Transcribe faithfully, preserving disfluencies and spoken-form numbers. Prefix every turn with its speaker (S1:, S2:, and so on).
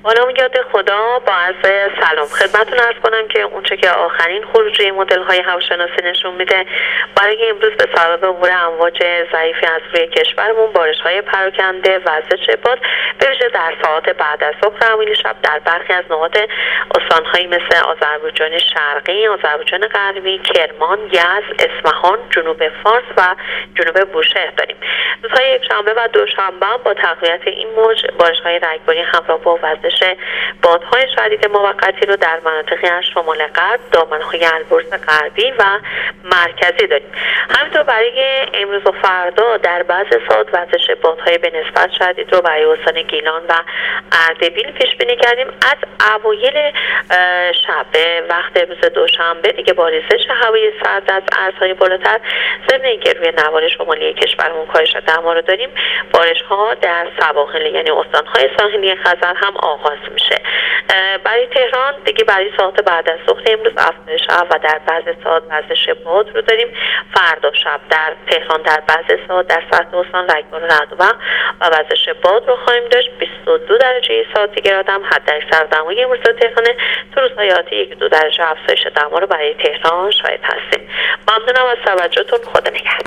S1: حالا یاد خدا با عرض سلام خدمتتون عرض کنم که اونچه که آخرین خروجی مدل های هواشناسی نشون میده برای امروز به سبب عبور امواج ضعیفی از روی کشورمون بارش های پراکنده وزش باد به ویژه در ساعات بعد از ظهر اواخر شب در برخی از نقاط استان‌هایی مثل آذربایجان شرقی، آذربایجان غربی، کرمان، یزد، اصفهان، جنوب فارس و جنوب بوشهر داریم. روزهای یکشنبه و دوشنبه با تقویت این موج بارش‌های رگباری همراه با وزش بادهای شدید موقتی رو در مناطقی از شمال غرب، دامنه‌های البرز غربی و مرکزی داریم. همینطور برای امروز و فردا در بعض ساعات وزش بادهای به نسبت شدید رو برای استان گیلان و اردبیل پیش بینی کردیم. از اوایل شب وقت روز دوشنبه دیگه با ریزش هوای سرد از ارزهای بالاتر ضمن اینکه روی نوار شمالی کشورمون کاهش دما رو داریم، بارش ها در سواحل یعنی استان‌های ساحلی خزر هم آغاز میشه. برای تهران دیگه برای ساعت بعد از ظهر امروز افزایش و در بعضی ساعات وزش باد رو داریم. فردا شب در تهران در بعضی ساعات در سطح استان رگبار و رعد و برق و وزش باد رو خواهیم داشت. بیست و دو درجه سانتیگراد هم حداکثر دمای امروز تهران. تو روزهای آتی یک دو درجه افزایش دما رو برای تهران شاهد هستیم. ممنونم از توجهتون. خدا نگهدار.